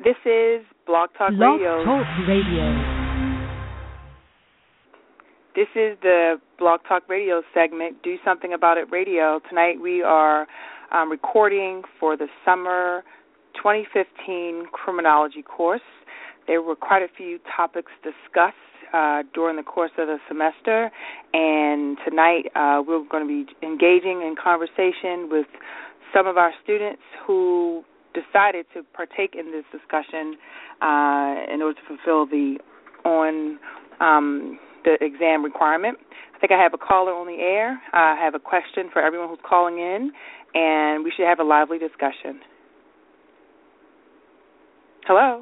This is Blog Talk Blog Radio. Talk Radio. This is the Blog Talk Radio segment, Do Something About It Radio. Tonight we are recording for the summer 2015 criminology course. There were quite a few topics discussed during the course of the semester, and tonight we're going to be engaging in conversation with some of our students who decided to partake in this discussion in order to fulfill the exam requirement. I think I have a caller on the air. I have a question for everyone who's calling in, and we should have a lively discussion. Hello.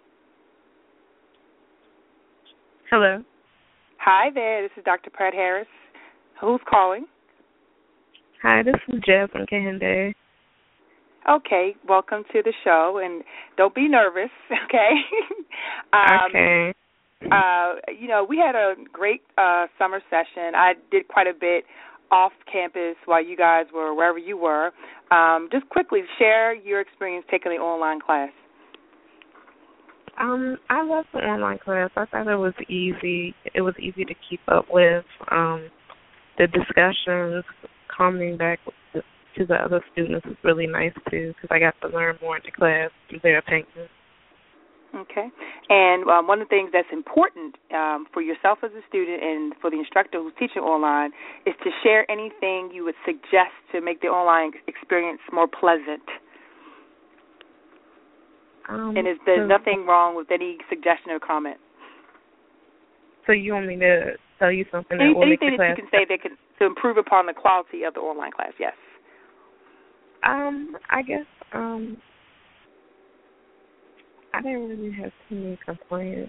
Hello. Hi there. This is Dr. Pratt Harris. Who's calling? Hi, this is Jeb from Kahinde. Okay, welcome to the show, and don't be nervous, okay? Okay. We had a great summer session. I did quite a bit off campus while you guys were wherever you were. Just quickly share your experience taking the online class. I loved the online class. I thought it was easy. It was easy to keep up with. The discussions, coming back to the other students was really nice, too, because I got to learn more in the class through their opinions. Okay. And one of the things that's important for yourself as a student and for the instructor who's teaching online is to share anything you would suggest to make the online experience more pleasant. And there's nothing wrong with any suggestion or comment. So you want me to tell you something that will make the class... Anything that you can say to improve upon the quality of the online class, yes. I guess I didn't really have too many complaints.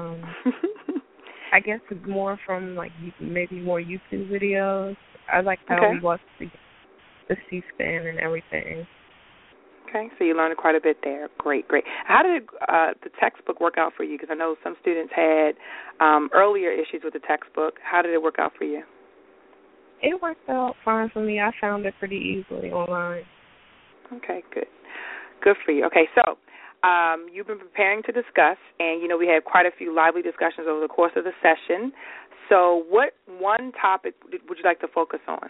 I guess it's more from maybe more YouTube videos. I like how we watch the C-SPAN and everything. Okay, so you learned quite a bit there. Great. How did the textbook work out for you? Because I know some students had earlier issues with the textbook. How did it work out for you? It worked out fine for me. I found it pretty easily online. Okay, good. Good for you. Okay, so you've been preparing to discuss, and, we had quite a few lively discussions over the course of the session. So what one topic would you like to focus on?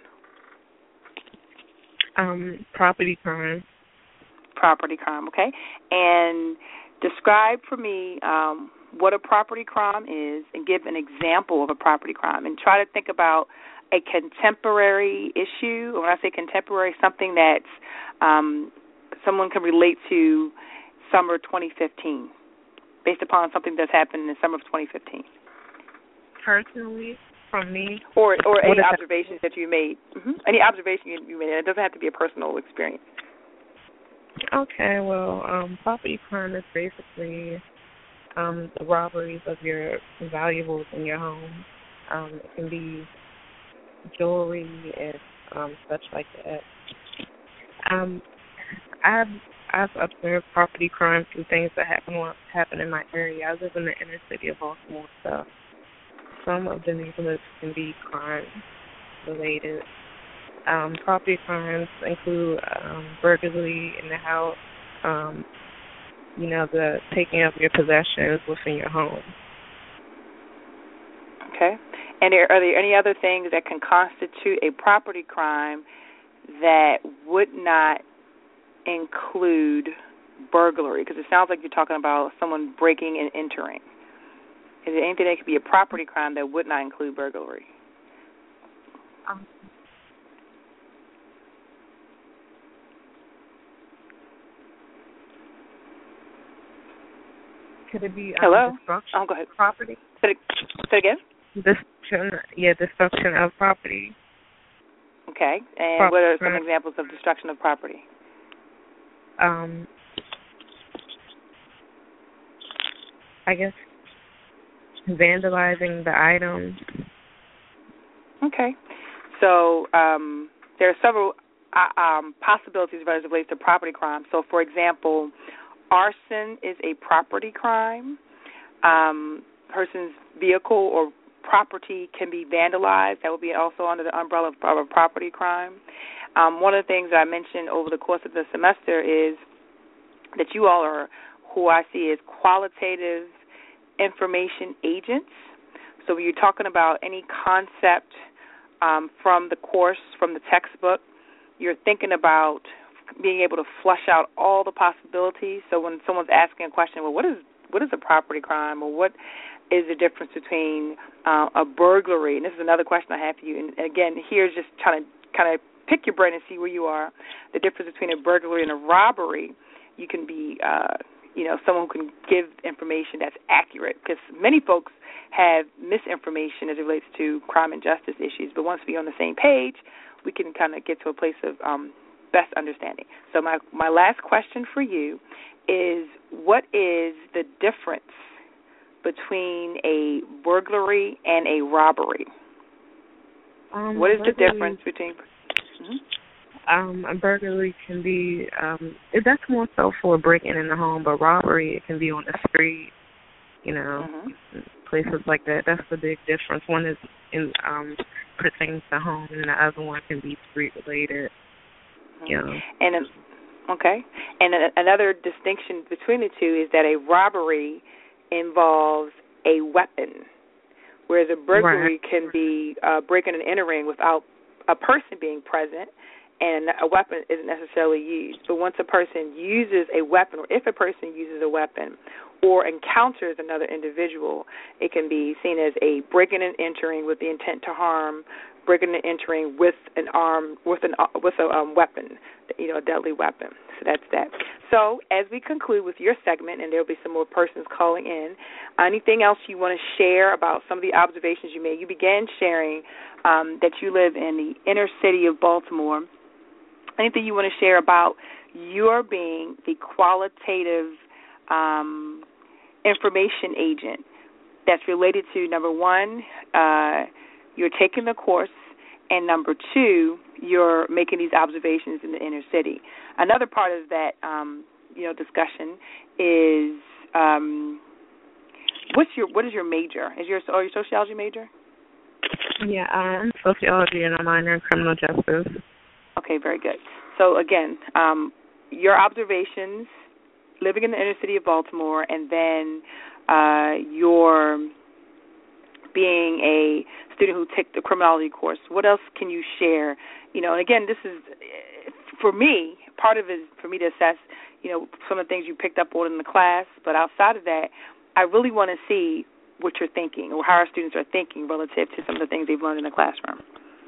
Property crime. Property crime, okay. And describe for me what a property crime is and give an example of a property crime, and try to think about a contemporary issue. When I say contemporary, something that's someone can relate to summer 2015, based upon something that's happened in the summer of 2015. Personally, from me? Or any observations that you made. Mm-hmm. Any observation you made. It doesn't have to be a personal experience. Okay, well, property crime is basically the robberies of your valuables in your home. It can be jewelry and such like that. I've observed property crime through things that happen in my area. I live in the inner city of Baltimore, so some of the neighborhoods can be crime related. Property crimes include burglary in the house, the taking of your possessions within your home. Okay. And are there any other things that can constitute a property crime that would not include burglary? Because it sounds like you're talking about someone breaking and entering. Is there anything that could be a property crime that would not include burglary? Could it be Hello? destruction go ahead. of property? Say it again? Destruction of property. Okay. And what are some examples of destruction of property? I guess vandalizing the items. Okay. So there are several possibilities as it relates to property crime. So, for example, arson is a property crime. Person's vehicle or property can be vandalized. That would be also under the umbrella of a property crime. One of the things that I mentioned over the course of the semester is that you all are who I see as qualitative information agents. So when you're talking about any concept from the course, from the textbook, you're thinking about being able to flush out all the possibilities. So when someone's asking a question, well, what is a property crime, or what is the difference between a burglary? And this is another question I have for you. And again, here's just trying to kind of pick your brain and see where you are. The difference between a burglary and a robbery, you can be, someone who can give information that's accurate, because many folks have misinformation as it relates to crime and justice issues. But once we're on the same page, we can kind of get to a place of best understanding. So my last question for you is, what is the difference between a burglary and a robbery? What is the difference between... A burglary can be, that's more so for breaking in the home, but robbery, it can be on the street, places like that. That's the big difference. One is pertains to home, and the other one can be street-related. And another distinction between the two is that a robbery involves a weapon, whereas a burglary can be breaking and entering without a person being present, and a weapon isn't necessarily used. But once a person uses a weapon, or if a person uses a weapon or encounters another individual, it can be seen as a breaking and entering with the intent to harm, breaking and entering with a weapon, a deadly weapon. So that's that. So as we conclude with your segment, and there will be some more persons calling in, anything else you want to share about some of the observations you made? You began sharing that you live in the inner city of Baltimore. Anything you want to share about your being the qualitative information agent that's related to, number one, you're taking the course, and number two, you're making these observations in the inner city. Another part of that, discussion is what is your major? Are you a sociology major? Yeah, I'm sociology and a minor in criminal justice. Okay, very good. So again, your observations living in the inner city of Baltimore, and then your being a student who took the criminology course. What else can you share? And again, this is, for me, part of it is for me to assess, some of the things you picked up on in the class. But outside of that, I really want to see what you're thinking, or how our students are thinking relative to some of the things they've learned in the classroom.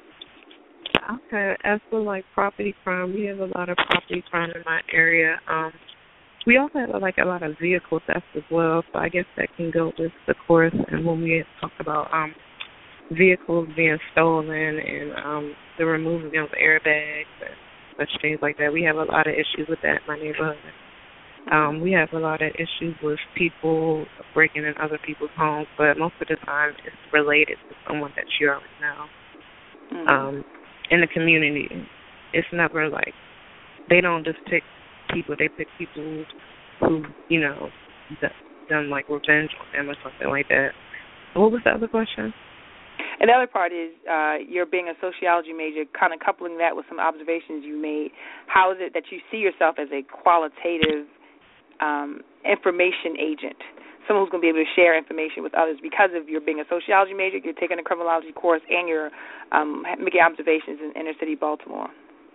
Okay. As for property crime, we have a lot of property crime in my area. We also have a lot of vehicle theft as well, so I guess that can go with the course. And when we talk about vehicles being stolen and the removing of airbags and such things like that, we have a lot of issues with that in my neighborhood. We have a lot of issues with people breaking in other people's homes, but most of the time it's related to someone that you already know. In the community, it's never they don't just pick people, they pick people who, done revenge on them or something like that. What was the other question? And the other part is you're being a sociology major, kind of coupling that with some observations you made. How is it that you see yourself as a qualitative information agent, someone who's going to be able to share information with others because of your being a sociology major, you're taking a criminology course, and you're making observations in inner city Baltimore?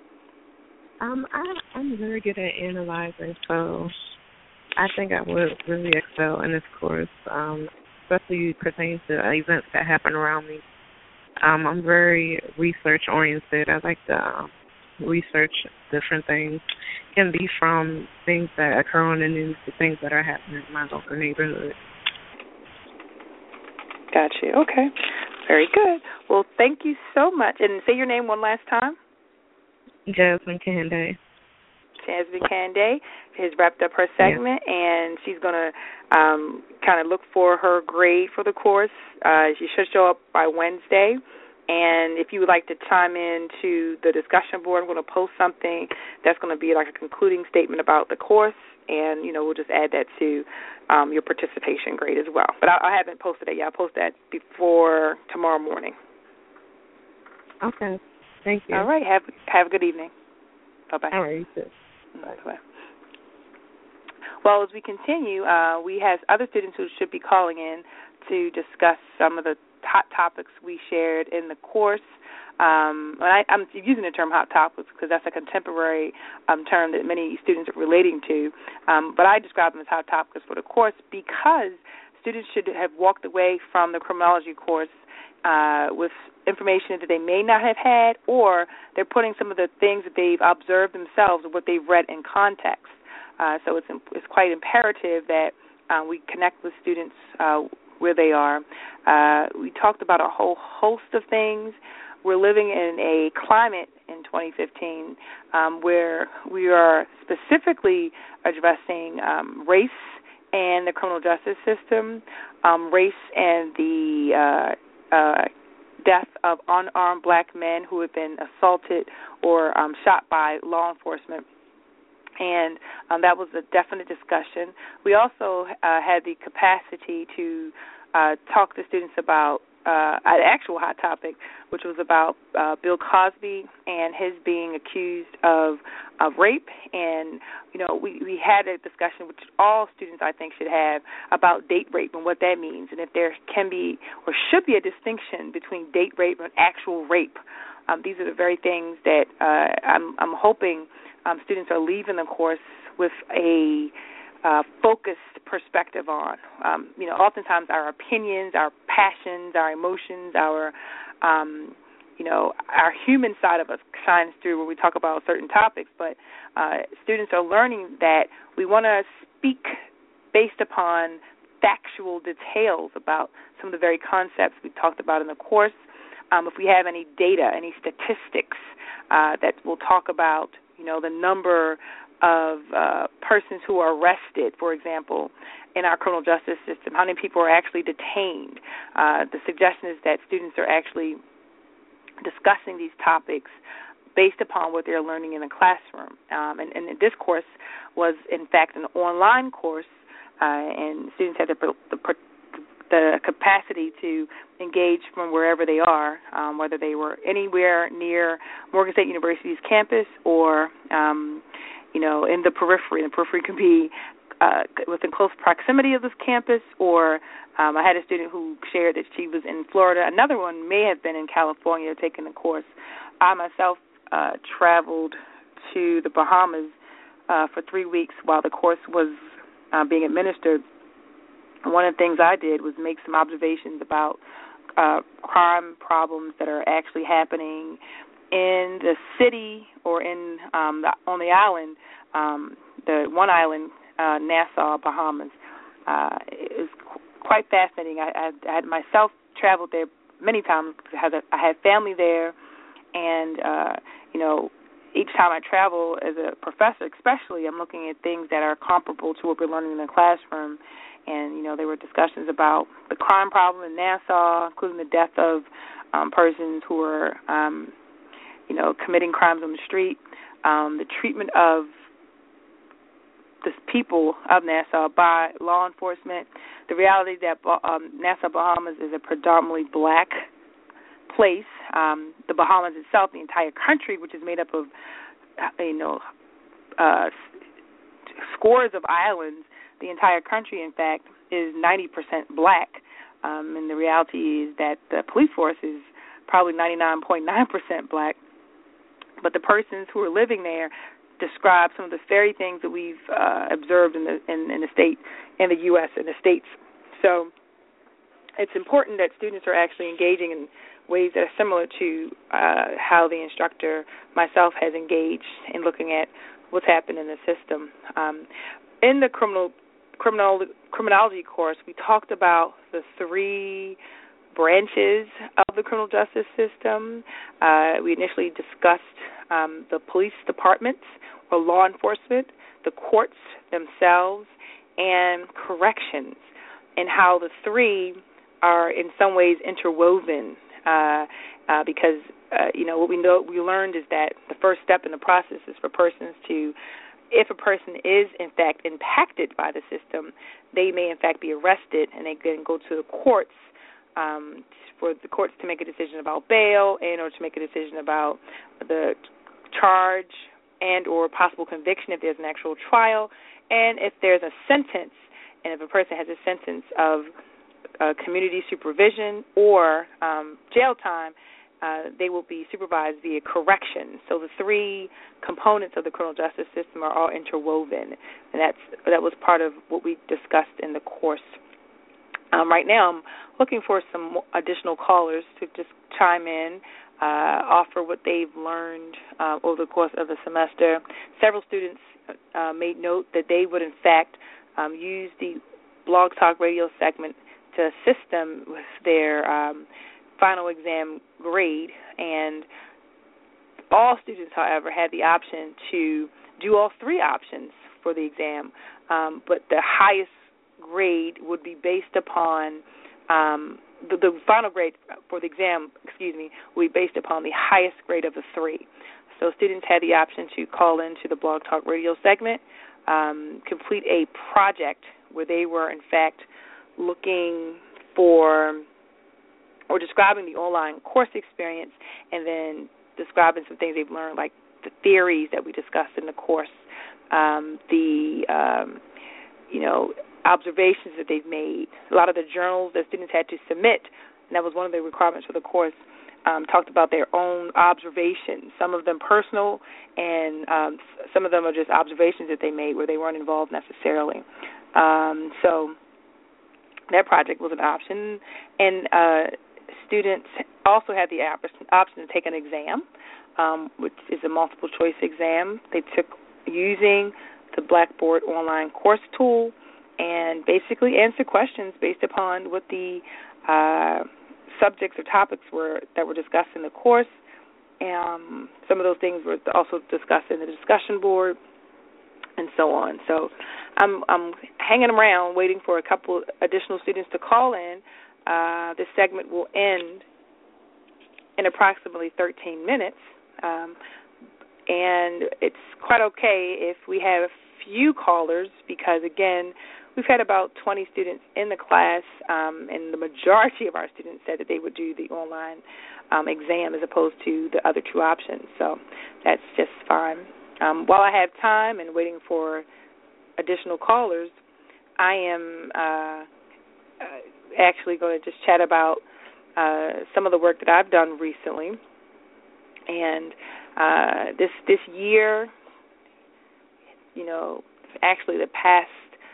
I'm very good at analyzing, so I think I would really excel in this course, especially pertaining to events that happen around me. I'm very research-oriented. I like to research different things. It can be from things that occur on the news to things that are happening in my local neighborhood. Gotcha. Okay. Very good. Well, thank you so much. And say your name one last time. Jasmine Kande. Jasmine Kande has wrapped up her segment, and she's going to kind of look for her grade for the course. She should show up by Wednesday. And if you would like to chime in to the discussion board, I'm going to post something that's going to be like a concluding statement about the course, and, we'll just add that to your participation grade as well. But I haven't posted it yet. I'll post that before tomorrow morning. Okay. Thank you. All right. Have a good evening. Bye-bye. All right. You too. Bye-bye. Well, as we continue, we have other students who should be calling in to discuss some of the hot topics we shared in the course. I'm using the term hot topics because that's a contemporary term that many students are relating to, but I describe them as hot topics for the course because students should have walked away from the criminology course with information that they may not have had, or they're putting some of the things that they've observed themselves or what they've read in context. So it's quite imperative that we connect with students where they are. We talked about a whole host of things. We're living in a climate in 2015 where we are specifically addressing race and the criminal justice system, race and the death of unarmed black men who have been assaulted or shot by law enforcement. And that was a definite discussion. We also had the capacity to talk to students about an actual hot topic, which was about Bill Cosby and his being accused of rape. And, you know, we had a discussion, which all students, I think, should have, about date rape and what that means, and if there can be or should be a distinction between date rape and actual rape. These are the very things that I'm hoping students are leaving the course with a focused perspective on. You know, oftentimes our opinions, our passions, our emotions, our human side of us shines through when we talk about certain topics, but students are learning that we want to speak based upon factual details about some of the very concepts we talked about in the course. If we have any data, any statistics that will talk about, you know, the number of persons who are arrested, for example, in our criminal justice system, how many people are actually detained. The suggestion is that students are actually discussing these topics based upon what they're learning in the classroom. And this course was, in fact, an online course, and students had the capacity to engage from wherever they are, whether they were anywhere near Morgan State University's campus or in the periphery. The periphery can be within close proximity of this campus, or I had a student who shared that she was in Florida. Another one may have been in California taking the course. I myself traveled to the Bahamas for 3 weeks while the course was being administered. One of the things I did was make some observations about crime problems that are actually happening in the city or on the island, the one island, Nassau, Bahamas. It was quite fascinating. I had myself traveled there many times because I had family there, and each time I travel as a professor, especially, I'm looking at things that are comparable to what we're learning in the classroom. And, there were discussions about the crime problem in Nassau, including the death of persons who were, committing crimes on the street, the treatment of the people of Nassau by law enforcement, the reality that Nassau, Bahamas is a predominantly black place. The Bahamas itself, the entire country, which is made up of, scores of islands, the entire country, in fact, is 90% black. And the reality is that the police force is probably 99.9% black. But the persons who are living there describe some of the very things that we've observed in the state, in the U.S., in the states. So it's important that students are actually engaging in ways that are similar to how the instructor, myself, has engaged in looking at what's happened in the system. In the criminology course, we talked about the three branches of the criminal justice system. We initially discussed the police departments or law enforcement, the courts themselves, and corrections, and how the three are in some ways interwoven because what we learned is that the first step in the process is for persons to, if a person is in fact impacted by the system, they may in fact be arrested, and they can go to the courts for the courts to make a decision about bail and or to make a decision about the charge and or possible conviction if there's an actual trial, And if there's a sentence, and if a person has a sentence of community supervision or jail time, they will be supervised via correction. So the three components of the criminal justice system are all interwoven, and that was part of what we discussed in the course. Right now, I'm looking for some additional callers to just chime in, offer what they've learned over the course of the semester. Several students made note that they would, in fact, use the Blog Talk Radio segment to assist them with their final exam grade. And all students, however, had the option to do all three options for the exam, but the highest grade would be based upon the final grade for the exam, would be based upon the highest grade of the three. So students had the option to call into the Blog Talk Radio segment, complete a project where they were, in fact, looking for or describing the online course experience and then describing some things they've learned, like the theories that we discussed in the course, observations that they've made. A lot of the journals that students had to submit, and that was one of the requirements for the course, talked about their own observations, some of them personal, and some of them are just observations that they made where they weren't involved necessarily. So that project was an option. And students also had the option to take an exam, which is a multiple choice exam. They took using the Blackboard online course tool and basically answer questions based upon what the subjects or topics were that were discussed in the course. Some of those things were also discussed in the discussion board and so on. So I'm hanging around waiting for a couple additional students to call in. This segment will end in approximately 13 minutes, and it's quite okay if we have a few callers because, again, we've had about 20 students in the class, and the majority of our students said that they would do the online exam as opposed to the other two options. So that's just fine. While I have time and waiting for additional callers, I am actually going to just chat about some of the work that I've done recently. And this year, actually the past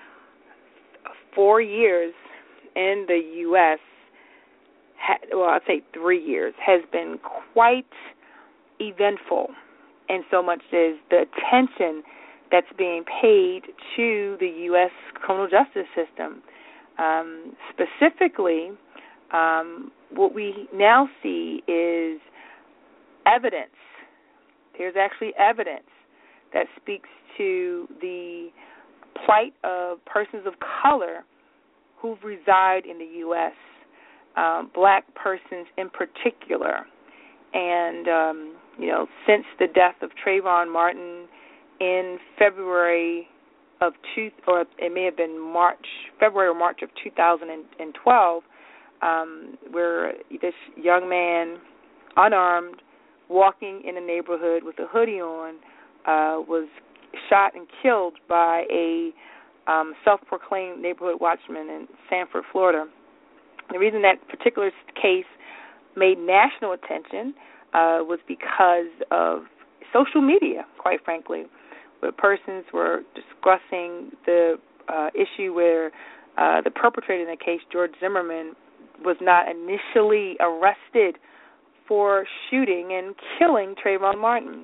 4 years in the U.S., I'd say 3 years, has been quite eventful, and so much is the attention that's being paid to the U.S. criminal justice system. Specifically, what we now see is evidence. There's actually evidence that speaks to the plight of persons of color who reside in the U.S., black persons in particular. And, since the death of Trayvon Martin in February of February or March of 2012, where this young man, unarmed, walking in a neighborhood with a hoodie on, was shot and killed by a self-proclaimed neighborhood watchman in Sanford, Florida. The reason that particular case made national attention was because of social media, quite frankly, where persons were discussing the issue where the perpetrator in the case, George Zimmerman, was not initially arrested for shooting and killing Trayvon Martin.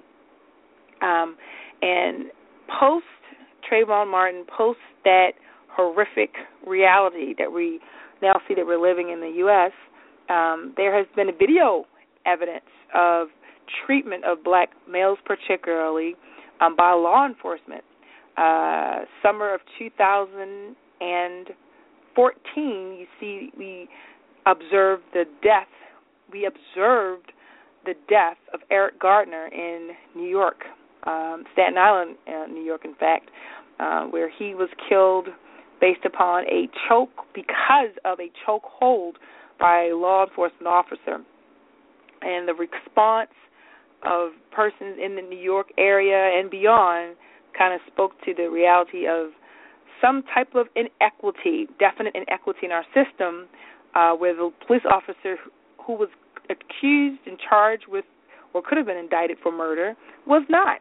And post Trayvon Martin, post that horrific reality that we now see that we're living in the U.S., there has been video evidence of treatment of black males particularly by law enforcement. Summer of 2014, we observed the death of Eric Gardner in New York, Staten Island, New York, in fact, where he was killed based upon because of a chokehold by a law enforcement officer. And the response of persons in the New York area and beyond kind of spoke to the reality of some type of inequity, definite inequity in our system, where the police officer who was accused and charged with, or could have been indicted for murder, was not.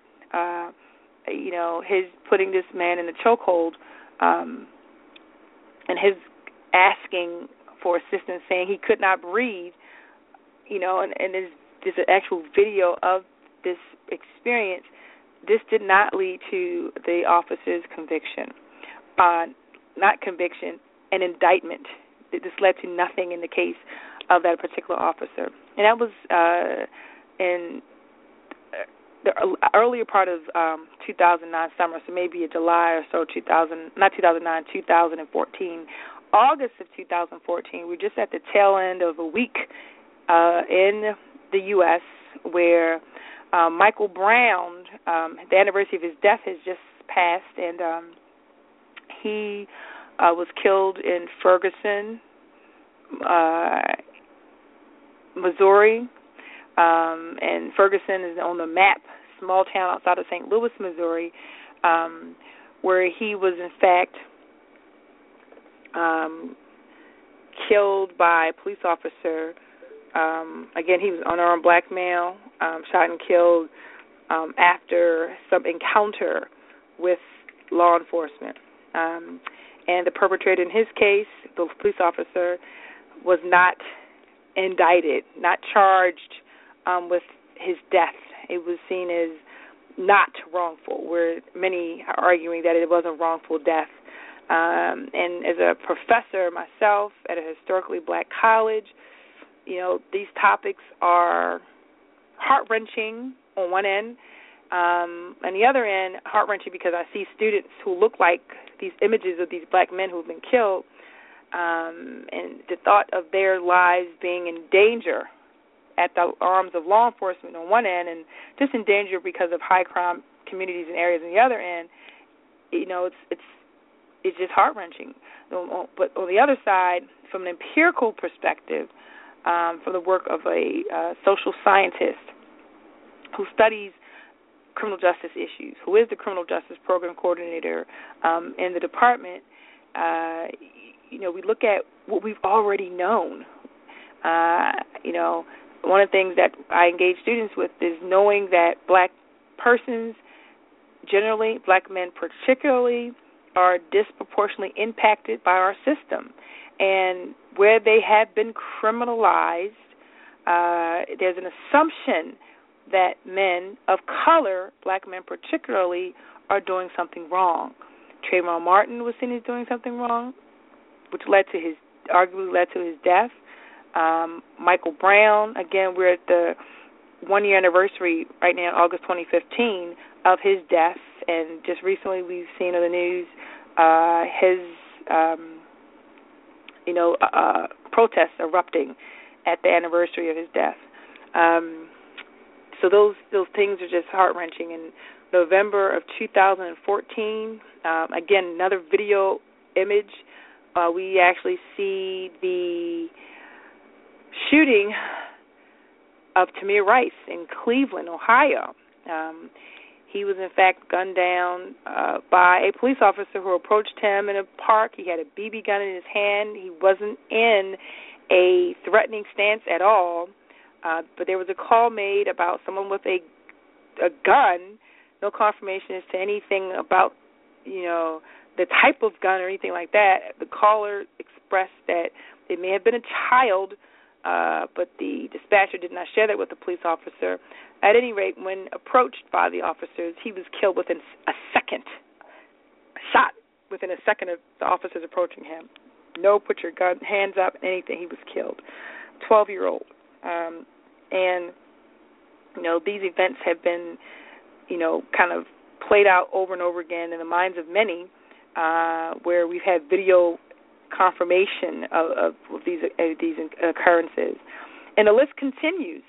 His putting this man in the chokehold, and his asking for assistance, saying he could not breathe, and there's an actual video of this experience. This did not lead to the officer's conviction. Not conviction, an indictment. This led to nothing in the case of that particular officer. And that was in the earlier part of 2009 summer, so maybe a July or so, 2014. August of 2014, we're just at the tail end of a week in the U.S. where Michael Brown, the anniversary of his death has just passed, and he was killed in Ferguson, Missouri, and Ferguson is on the map, small town outside of St. Louis, Missouri, where he was in fact killed by a police officer. Again, he was an unarmed black male, shot and killed after some encounter with law enforcement. And the perpetrator in his case, the police officer, was not indicted, not charged with his death. It was seen as not wrongful, where many are arguing that it was a wrongful death. And as a professor myself at a historically black college, these topics are heart-wrenching on one end. On the other end, heart-wrenching because I see students who look like these images of these black men who have been killed, and the thought of their lives being in danger at the arms of law enforcement on one end, and just in danger because of high crime communities and areas on the other end, it's just heart-wrenching. But on the other side, from an empirical perspective, from the work of a social scientist who studies criminal justice issues, who is the criminal justice program coordinator in the department, we look at what we've already known. One of the things that I engage students with is knowing that black persons, generally, black men particularly, are disproportionately impacted by our system. And where they have been criminalized, there's an assumption that men of color, black men particularly, are doing something wrong. Trayvon Martin was seen as doing something wrong, which arguably led to his death. Michael Brown, again, we're at the one-year anniversary right now, August 2015, of his death, and just recently we've seen on the news his protests erupting at the anniversary of his death. So those things are just heart-wrenching. In November of 2014, again, another video image, we actually see the shooting of Tamir Rice in Cleveland, Ohio. He was, in fact, gunned down by a police officer who approached him in a park. He had a BB gun in his hand. He wasn't in a threatening stance at all, but there was a call made about someone with a gun. No confirmation as to anything about, the type of gun or anything like that. The caller expressed that it may have been a child, but the dispatcher did not share that with the police officer. At any rate, when approached by the officers, he was killed within a second, shot within a second of the officers approaching him. No, put your gun, hands up, anything. He was killed. 12-year-old. And these events have been, kind of played out over and over again in the minds of many, where we've had video confirmation of these occurrences. And the list continues.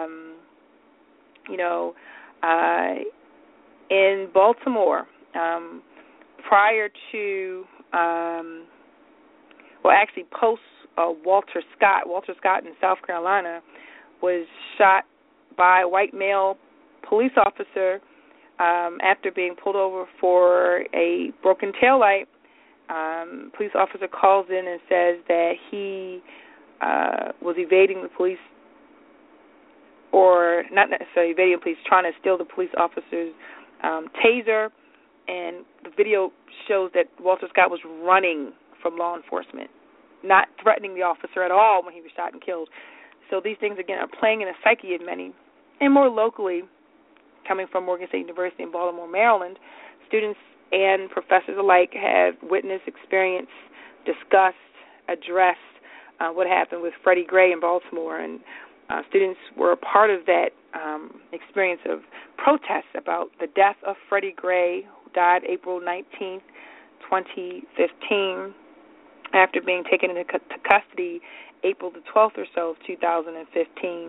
In Baltimore, prior to, post Walter Scott in South Carolina was shot by a white male police officer after being pulled over for a broken taillight Police officer calls in and says that he was evading the police, or not necessarily evading the police, trying to steal the police officer's taser, and the video shows that Walter Scott was running from law enforcement, not threatening the officer at all when he was shot and killed. So these things, again, are playing in the psyche of many. And more locally, coming from Morgan State University in Baltimore, Maryland, students and professors alike have witnessed, experienced, discussed, addressed what happened with Freddie Gray in Baltimore. And students were a part of that experience of protests about the death of Freddie Gray, who died April 19th, 2015, after being taken into custody April the 12th or so of 2015.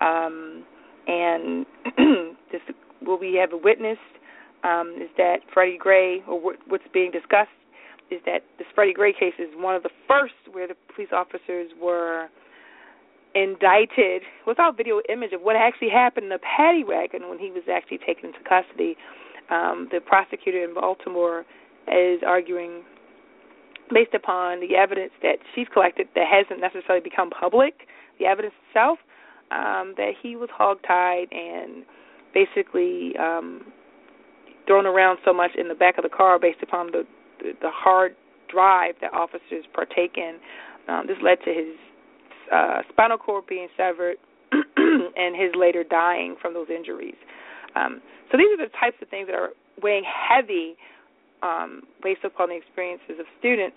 And this, what we have witnessed is that Freddie Gray, or what's being discussed, is that this Freddie Gray case is one of the first where the police officers were indicted without video image of what actually happened in the paddy wagon when he was actually taken into custody. The prosecutor in Baltimore is arguing, based upon the evidence that she's collected that hasn't necessarily become public, the evidence itself, that he was hogtied and basically thrown around so much in the back of the car based upon the hard drive that officers partake in. This led to his spinal cord being severed and his later dying from those injuries. So these are the types of things that are weighing heavy based upon the experiences of students.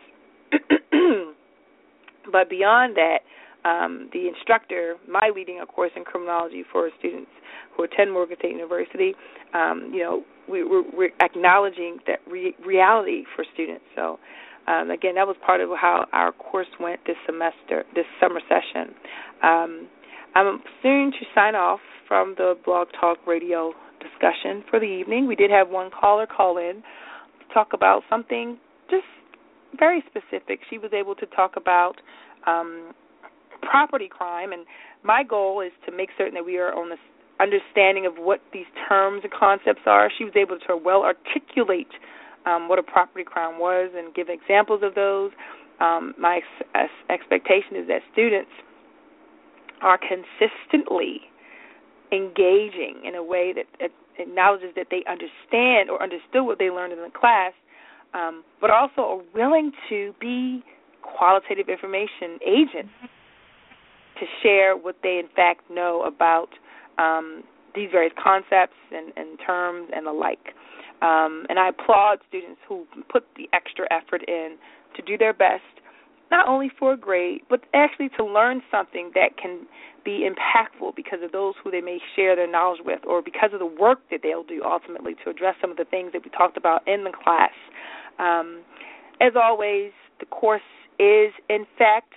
But beyond that, the instructor, my leading a course in criminology for students who attend Morgan State University, we're acknowledging that reality for students. So, again, that was part of how our course went this summer session. I'm soon to sign off from the Blog Talk Radio discussion for the evening. We did have one caller call in to talk about something just very specific. She was able to talk about property crime, and my goal is to make certain that we are on the understanding of what these terms and concepts are. She was able to well articulate what a property crime was and give examples of those. My expectation is that students are consistently engaging in a way that acknowledges that they understand or understood what they learned in the class, but also are willing to be qualitative information agents to share what they in fact know about these various concepts and terms and the like. And I applaud students who put the extra effort in to do their best, not only for a grade, but actually to learn something that can be impactful because of those who they may share their knowledge with, or because of the work that they'll do ultimately to address some of the things that we talked about in the class. As always, the course is, in fact,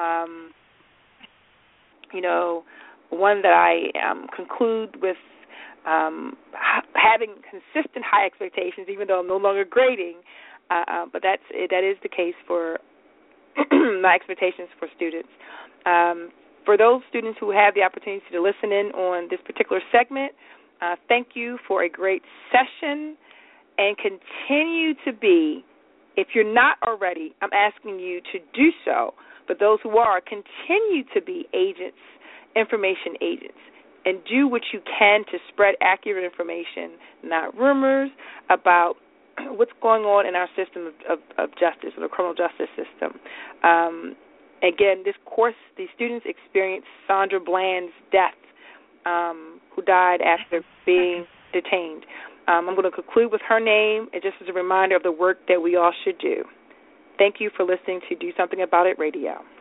one that I conclude with having consistent high expectations, even though I'm no longer grading. But that is the case for my expectations for students. For those students who have the opportunity to listen in on this particular segment, thank you for a great session, and continue to be, if you're not already, I'm asking you to do so, but those who are, continue to be agents, information agents, and do what you can to spread accurate information, not rumors, about what's going on in our system of justice, or the criminal justice system. Again, this course, these students experienced Sandra Bland's death, who died after being detained. I'm going to conclude with her name, and just as a reminder of the work that we all should do. Thank you for listening to Do Something About It Radio.